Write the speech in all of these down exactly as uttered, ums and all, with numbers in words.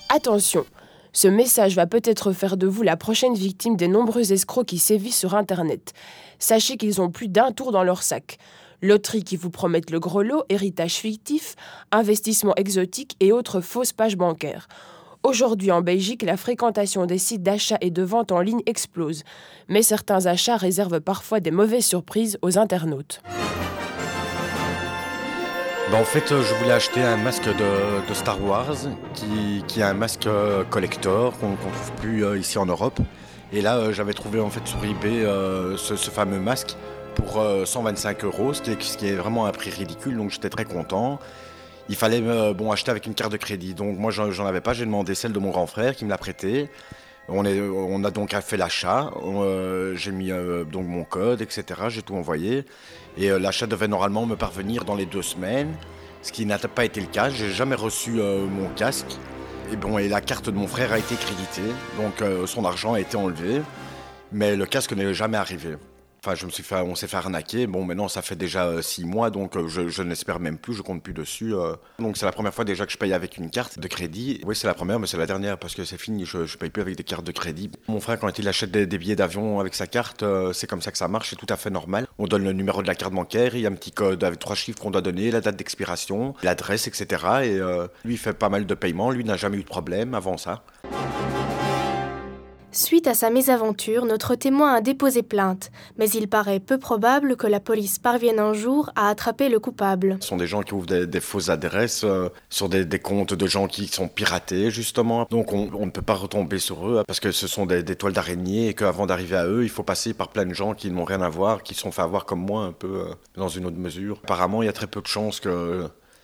Attention, ce message va peut-être faire de vous la prochaine victime des nombreux escrocs qui sévissent sur Internet. Sachez qu'ils ont plus d'un tour dans leur sac. Loteries qui vous promettent le gros lot, héritage fictif, investissements exotiques et autres fausses pages bancaires. Aujourd'hui en Belgique, la fréquentation des sites d'achat et de vente en ligne explose. Mais certains achats réservent parfois des mauvaises surprises aux internautes. Ben en fait, je voulais acheter un masque de, de Star Wars, qui, qui est un masque collector qu'on ne trouve plus euh, ici en Europe. Et là, euh, j'avais trouvé en fait sur eBay euh, ce, ce fameux masque pour euh, cent vingt-cinq euros, ce qui, est, ce qui est vraiment un prix ridicule, donc j'étais très content. Il fallait euh, bon, acheter avec une carte de crédit, donc moi j'en, j'en avais pas, j'ai demandé celle de mon grand frère qui me l'a prêtée. On, est, on a donc fait l'achat, euh, j'ai mis euh, donc mon code, et cetera. J'ai tout envoyé. Et euh, l'achat devait normalement me parvenir dans les deux semaines, ce qui n'a pas été le cas. J'ai jamais reçu euh, mon casque. Et, bon, et la carte de mon frère a été créditée, donc euh, son argent a été enlevé, mais le casque n'est jamais arrivé. Enfin, je me suis fait, on s'est fait arnaquer. Bon, maintenant, ça fait déjà euh, six mois, donc euh, je, je n'espère même plus, je compte plus dessus. Euh. Donc, c'est la première fois déjà que je paye avec une carte de crédit. Oui, c'est la première, mais c'est la dernière parce que c'est fini. Je, je paye plus avec des cartes de crédit. Mon frère, quand il achète des, des billets d'avion avec sa carte, euh, c'est comme ça que ça marche, c'est tout à fait normal. On donne le numéro de la carte bancaire, il y a un petit code avec trois chiffres qu'on doit donner, la date d'expiration, l'adresse, et cetera. Et euh, lui, il fait pas mal de paiements. Lui n'a jamais eu de problème avant ça. Suite à sa mésaventure, notre témoin a déposé plainte, mais il paraît peu probable que la police parvienne un jour à attraper le coupable. Ce sont des gens qui ouvrent des, des fausses adresses euh, sur des, des comptes de gens qui sont piratés, justement. Donc on, on ne peut pas retomber sur eux parce que ce sont des, des toiles d'araignée et qu'avant d'arriver à eux, il faut passer par plein de gens qui n'ont rien à voir, qui se sont fait avoir comme moi un peu euh, dans une autre mesure. Apparemment, il y a très peu de chances que...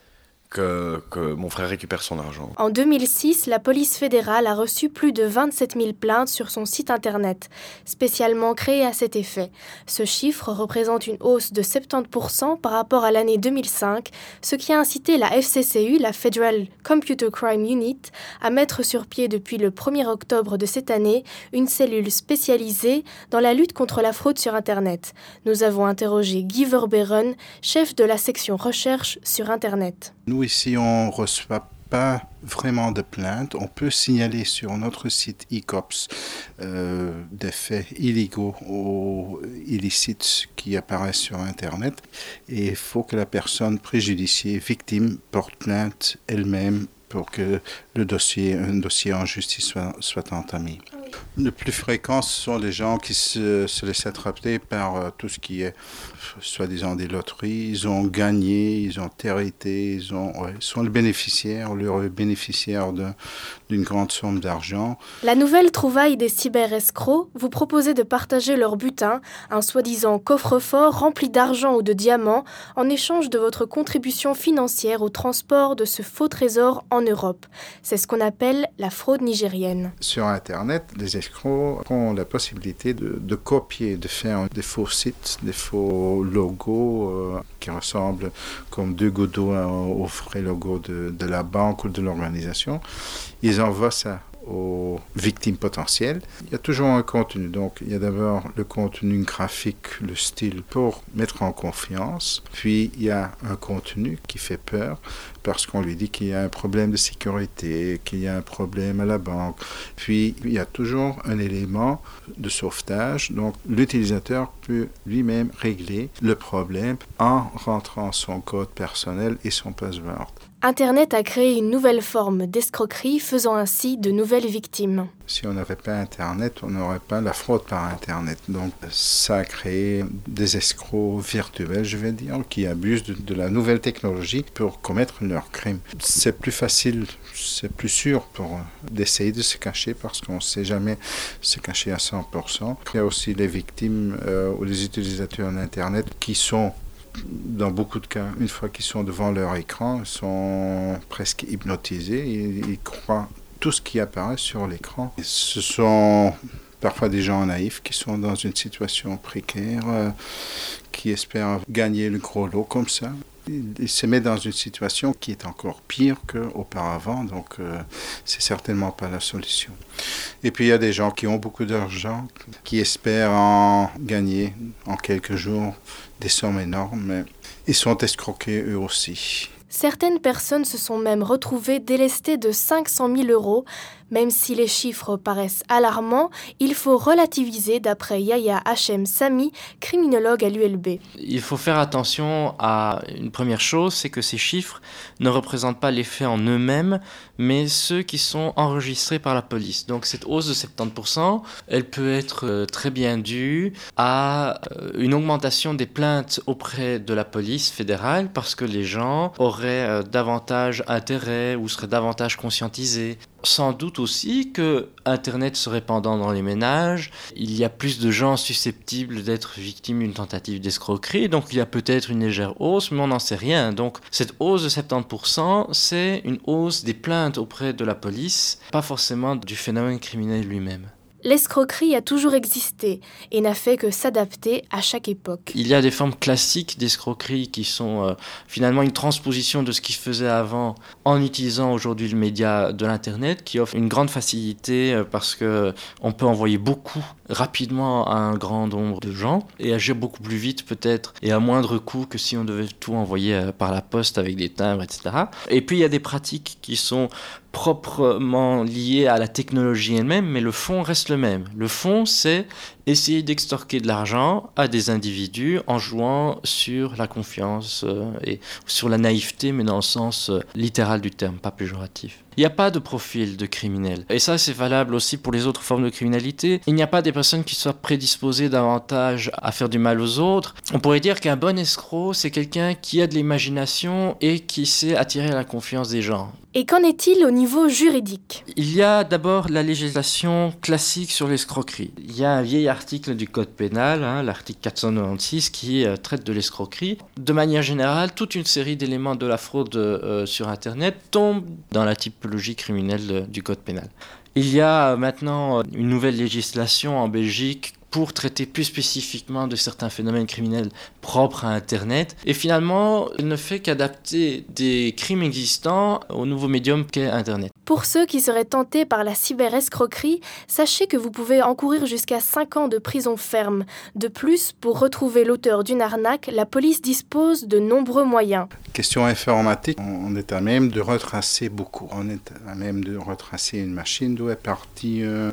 Que, que mon frère récupère son argent. En deux mille six, la police fédérale a reçu plus de vingt-sept mille plaintes sur son site internet, spécialement créé à cet effet. Ce chiffre représente une hausse de soixante-dix pour cent par rapport à l'année deux mille cinq, ce qui a incité la F C C U, la Federal Computer Crime Unit, à mettre sur pied depuis le premier octobre de cette année une cellule spécialisée dans la lutte contre la fraude sur Internet. Nous avons interrogé Guy Verbeeren, chef de la section recherche sur Internet. Nous, ici, on ne reçoit pas vraiment de plaintes. On peut signaler sur notre site e-cops euh, des faits illégaux ou illicites qui apparaissent sur Internet. Et il faut que la personne préjudiciée, victime, porte plainte elle-même pour que le dossier, un dossier en justice soit, soit entamé. Le plus fréquent, ce sont les gens qui se, se laissent attraper par euh, tout ce qui est, soi-disant, des loteries. Ils ont gagné, ils ont hérité, ils ont, ouais, sont le bénéficiaire, le bénéficiaire de, d'une grande somme d'argent. La nouvelle trouvaille des cyber-escrocs vous proposait de partager leur butin, un soi-disant coffre-fort rempli d'argent ou de diamants, en échange de votre contribution financière au transport de ce faux trésor en Europe. C'est ce qu'on appelle la fraude nigérienne. Sur Internet, les escrocs ont la possibilité de, de copier, de faire des faux sites, des faux logos euh, qui ressemblent comme deux gouttes d'eau au vrai logo de, de la banque ou de l'organisation. Ils envoient ça aux victimes potentielles. Il y a toujours un contenu. Donc, il y a d'abord le contenu graphique, le style pour mettre en confiance. Puis, il y a un contenu qui fait peur parce qu'on lui dit qu'il y a un problème de sécurité, qu'il y a un problème à la banque. Puis, il y a toujours un élément de sauvetage. Donc, l'utilisateur peut lui-même régler le problème en rentrant son code personnel et son password. Internet a créé une nouvelle forme d'escroquerie, faisant ainsi de nouvelles victimes. Si on n'avait pas Internet, on n'aurait pas la fraude par Internet. Donc ça a créé des escrocs virtuels, je vais dire, qui abusent de, de la nouvelle technologie pour commettre leurs crimes. C'est plus facile, c'est plus sûr pour d'essayer de se cacher parce qu'on ne sait jamais se cacher à cent pour cent. Il y a aussi les victimes euh, ou les utilisateurs d'Internet qui sont, dans beaucoup de cas, une fois qu'ils sont devant leur écran, ils sont presque hypnotisés. Ils, ils croient tout ce qui apparaît sur l'écran. Et ce sont parfois des gens naïfs qui sont dans une situation précaire, euh, qui espèrent gagner le gros lot comme ça. Ils se mettent dans une situation qui est encore pire qu'auparavant, donc euh, c'est certainement pas la solution. Et puis il y a des gens qui ont beaucoup d'argent, qui espèrent en gagner en quelques jours des sommes énormes, mais ils sont escroqués eux aussi. Certaines personnes se sont même retrouvées délestées de cinq cent mille euros. Même si les chiffres paraissent alarmants, il faut relativiser d'après Yahya Hachem Sami, criminologue à l'U L B. Il faut faire attention à une première chose, c'est que ces chiffres ne représentent pas les faits en eux-mêmes, mais ceux qui sont enregistrés par la police. Donc cette hausse de soixante-dix pour cent, elle peut être très bien due à une augmentation des plaintes auprès de la police fédérale parce que les gens auraient davantage intérêt ou seraient davantage conscientisés. Sans doute aussi que Internet se répandant dans les ménages, il y a plus de gens susceptibles d'être victimes d'une tentative d'escroquerie, donc il y a peut-être une légère hausse, mais on n'en sait rien. Donc cette hausse de soixante-dix pour cent, c'est une hausse des plaintes auprès de la police, pas forcément du phénomène criminel lui-même. L'escroquerie a toujours existé et n'a fait que s'adapter à chaque époque. Il y a des formes classiques d'escroquerie qui sont euh, finalement une transposition de ce qui se faisait avant en utilisant aujourd'hui le média de l'Internet qui offre une grande facilité euh, parce qu'on peut envoyer beaucoup rapidement à un grand nombre de gens et agir beaucoup plus vite peut-être et à moindre coût que si on devait tout envoyer euh, par la poste avec des timbres, et cetera. Et puis il y a des pratiques qui sont proprement liées à la technologie elle-même, mais le fond reste le même. Le fond, c'est essayer d'extorquer de l'argent à des individus en jouant sur la confiance euh, et sur la naïveté, mais dans le sens euh, littéral du terme, pas péjoratif. Il n'y a pas de profil de criminel. Et ça, c'est valable aussi pour les autres formes de criminalité. Il n'y a pas des personnes qui soient prédisposées davantage à faire du mal aux autres. On pourrait dire qu'un bon escroc, c'est quelqu'un qui a de l'imagination et qui sait attirer la confiance des gens. Et qu'en est-il au niveau juridique ? Il y a d'abord la législation classique sur l'escroquerie. Il y a un vieil article du Code pénal, hein, l'article quatre cent quatre-vingt-seize, qui euh, traite de l'escroquerie. De manière générale, toute une série d'éléments de la fraude euh, sur Internet tombent dans la typologie criminelle de, du Code pénal. Il y a maintenant une nouvelle législation en Belgique pour traiter plus spécifiquement de certains phénomènes criminels propres à Internet. Et finalement, elle ne fait qu'adapter des crimes existants au nouveau médium qu'est Internet. Pour ceux qui seraient tentés par la cyberescroquerie, sachez que vous pouvez encourir jusqu'à cinq ans de prison ferme. De plus, pour retrouver l'auteur d'une arnaque, la police dispose de nombreux moyens. Question informatique, on est à même de retracer beaucoup. On est à même de retracer une machine d'où est parti euh,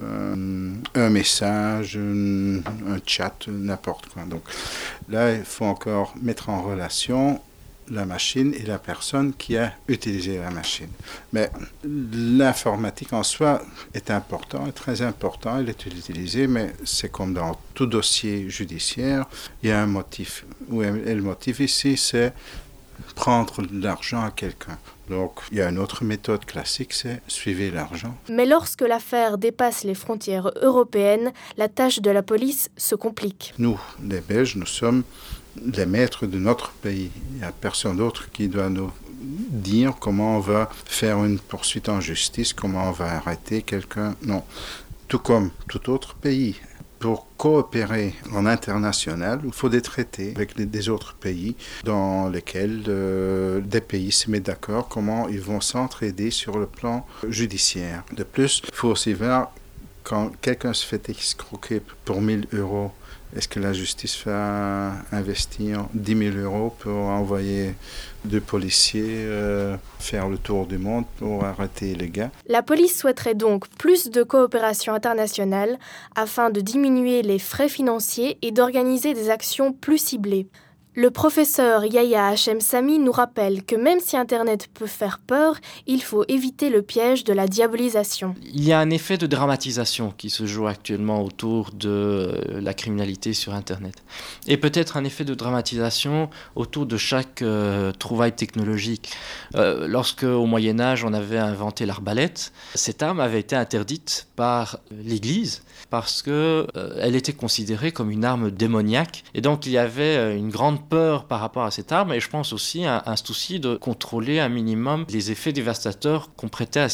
un message, un, un chat, n'importe quoi. Donc là, il faut encore mettre en relation la machine et la personne qui a utilisé la machine. Mais l'informatique en soi est important, est très important, elle est utilisée, mais c'est comme dans tout dossier judiciaire, il y a un motif. Et le motif ici, c'est prendre de l'argent à quelqu'un. Donc, il y a une autre méthode classique, c'est suivre l'argent. Mais lorsque l'affaire dépasse les frontières européennes, la tâche de la police se complique. Nous, les Belges, nous sommes les maîtres de notre pays. Il n'y a personne d'autre qui doit nous dire comment on va faire une poursuite en justice, comment on va arrêter quelqu'un. Non. Tout comme tout autre pays. Pour coopérer en international, il faut des traités avec les, des autres pays dans lesquels euh, des pays se mettent d'accord comment ils vont s'entraider sur le plan judiciaire. De plus, il faut aussi voir quand quelqu'un se fait escroquer pour mille euros, est-ce que la justice va investir dix mille euros pour envoyer deux policiers euh, faire le tour du monde pour arrêter les gars? La police souhaiterait donc plus de coopération internationale afin de diminuer les frais financiers et d'organiser des actions plus ciblées. Le professeur Yahya Hachem Sami nous rappelle que même si Internet peut faire peur, il faut éviter le piège de la diabolisation. Il y a un effet de dramatisation qui se joue actuellement autour de la criminalité sur Internet. Et peut-être un effet de dramatisation autour de chaque euh, trouvaille technologique. Euh, lorsque, au Moyen-Âge, on avait inventé l'arbalète, cette arme avait été interdite par l'Église parce qu'elle euh, était considérée comme une arme démoniaque. Et donc, il y avait euh, une grande peur par rapport à cette arme, et je pense aussi à un souci de contrôler un minimum les effets dévastateurs qu'on prêtait à cette arme.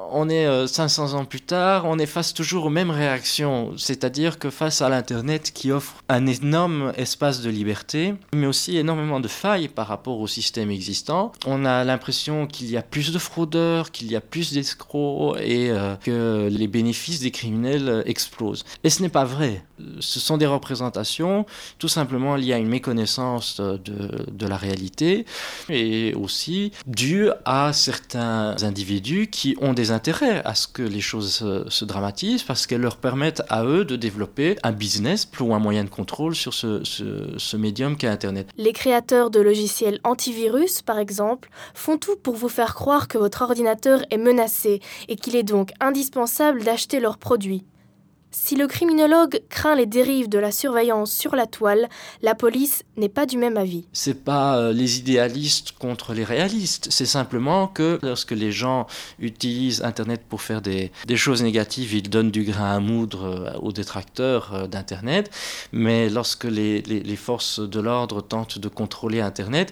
on est euh, cinq cents ans plus tard, on est face toujours aux mêmes réactions, c'est-à-dire que face à l'Internet qui offre un énorme espace de liberté, mais aussi énormément de failles par rapport au système existant, on a l'impression qu'il y a plus de fraudeurs, qu'il y a plus d'escrocs et euh, que les bénéfices des criminels explosent. Et ce n'est pas vrai. Ce sont des représentations tout simplement liées à une méconnaissance de, de la réalité et aussi dues à certains individus qui ont des intérêts à ce que les choses se, se dramatisent parce qu'elles leur permettent à eux de développer un business ou un moyen de contrôle sur ce, ce, ce médium qu'est Internet. Les créateurs de logiciels antivirus, par exemple, font tout pour vous faire croire que votre ordinateur est menacé et qu'il est donc indispensable d'acheter leurs produits. Si le criminologue craint les dérives de la surveillance sur la toile, la police n'est pas du même avis. C'est pas euh, les idéalistes contre les réalistes, c'est simplement que lorsque les gens utilisent Internet pour faire des, des choses négatives, ils donnent du grain à moudre euh, aux détracteurs euh, d'Internet, mais lorsque les, les, les forces de l'ordre tentent de contrôler Internet,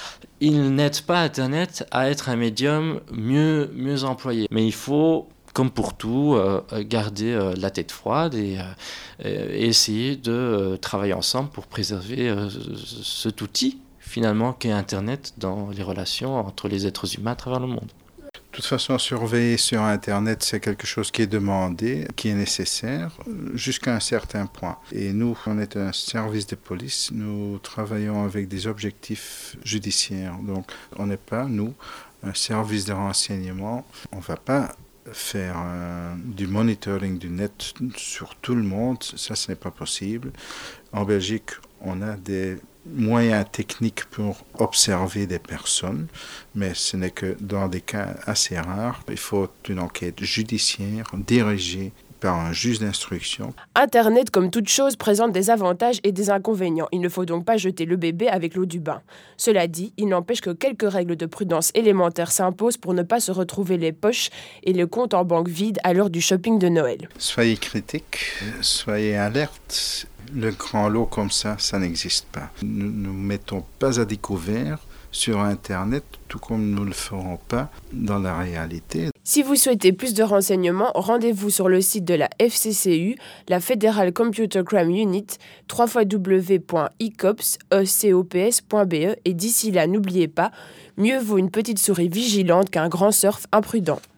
ils n'aident pas Internet à être un médium mieux, mieux employé. Mais il faut, comme pour tout, euh, garder euh, la tête froide et, euh, et essayer de euh, travailler ensemble pour préserver euh, cet outil, finalement, qu'est Internet dans les relations entre les êtres humains à travers le monde. De toute façon, surveiller sur Internet, c'est quelque chose qui est demandé, qui est nécessaire, jusqu'à un certain point. Et nous, on est un service de police, nous travaillons avec des objectifs judiciaires. Donc, on n'est pas, nous, un service de renseignement. On ne va pas faire euh, du monitoring du net sur tout le monde, ça ce n'est pas possible. En Belgique, on a des moyens techniques pour observer des personnes, mais ce n'est que dans des cas assez rares. Il faut une enquête judiciaire dirigée par un juge d'instruction. Internet, comme toute chose, présente des avantages et des inconvénients. Il ne faut donc pas jeter le bébé avec l'eau du bain. Cela dit, il n'empêche que quelques règles de prudence élémentaires s'imposent pour ne pas se retrouver les poches et le compte en banque vide à l'heure du shopping de Noël. Soyez critiques, soyez alertes. Le grand lot comme ça, ça n'existe pas. Nous ne mettons pas à découvert sur Internet, tout comme nous ne le ferons pas dans la réalité. Si vous souhaitez plus de renseignements, rendez-vous sur le site de la F C C U, la Federal Computer Crime Unit, w w w point i cops point b e et d'ici là, n'oubliez pas, mieux vaut une petite souris vigilante qu'un grand surf imprudent.